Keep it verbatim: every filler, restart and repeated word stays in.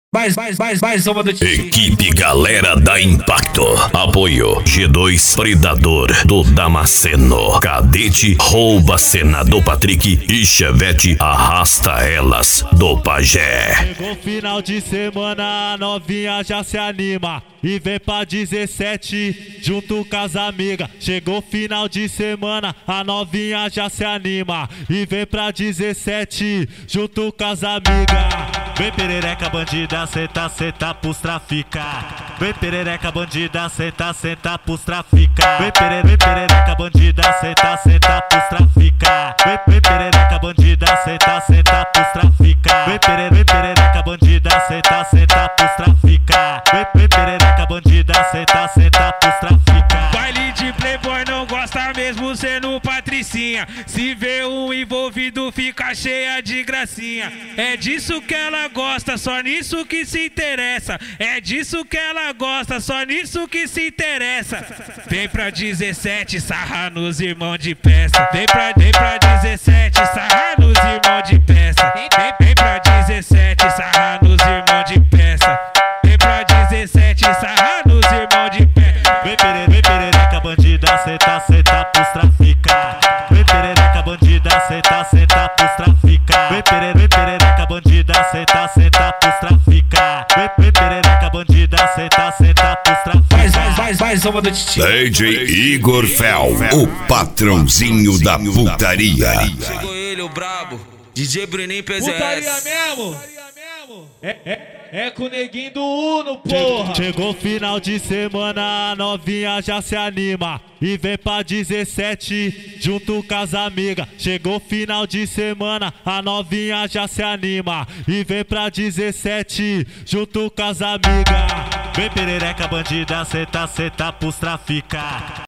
Mais, mais, mais, mais uma do Titi. Equipe Galera da Impacto. Apoio G dois Predador do Damasceno. Cadete rouba cena do Patrick e Chevette arrasta elas do Pajé. Chegou final de semana, a novinha já se anima e vem pra dezessete junto com as amigas. Chegou final de semana, a novinha já se anima e vem pra dezessete junto com as amigas. Vem perereca bandida, senta, senta pros traficar. Vem perereca bandida, senta, senta pros traficar. Vem pere, vem perereca bandida, senta, senta pros traficar. Vem, vem perereca bandida, senta, senta pros traficar. Vem pere, vem perereca bandida, senta, senta pros traficar. Vem, vem perereca bandida, senta, senta pros traficar. Baile de playboy não gosta mesmo sendo patricinha. Se vê um envolvido fica cheia de gracinha. É disso que ela gosta, só nisso que se interessa. É disso que ela gosta, só nisso que se interessa. Vem pra dezessete, sarra nos irmãos de peça. Vem pra, vem pra dezessete, sarra nos irmãos de peça. Vem, vem pra dezessete, sarra nos irmãos de peça. Vem pra dezessete, sarra nos irmãos de peça. Vem pere, vem perereca bandida, senta, senta pros traficar. Vem perereca bandida, senta, senta pros traficar. Vem pere, vem perereca bandida, senta, senta pros traficar. Vem, vem perereca bandida, senta, senta pros traficar. Mais, mais, mais, mais uma do Titi. D J Igor Fel, o patrãozinho da putaria. Chegou ele, o brabo, D J Bruninho P Z S. Putaria mesmo? É, é, é com o neguinho do Uno, porra! Chegou final de semana, a novinha já se anima e vem pra dezessete junto com as amigas. Chegou final de semana, a novinha já se anima e vem pra dezessete junto com as amigas. Vem perereca bandida, senta, senta pros traficar.